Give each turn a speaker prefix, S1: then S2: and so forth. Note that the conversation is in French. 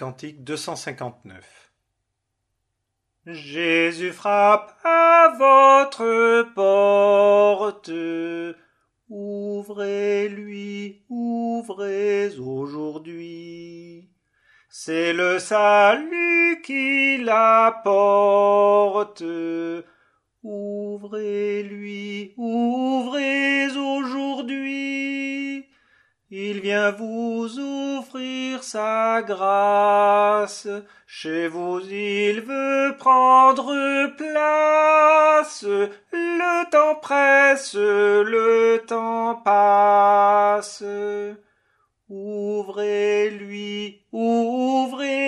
S1: Cantique 259.
S2: Jésus frappe à votre porte. Ouvrez-lui, ouvrez aujourd'hui. C'est le salut qu'il apporte. Ouvrez-lui, ouvrez aujourd'hui. Il vient vous offrir sa grâce. Chez vous il veut prendre place. Le temps presse, le temps passe. Ouvrez-lui, ouvrez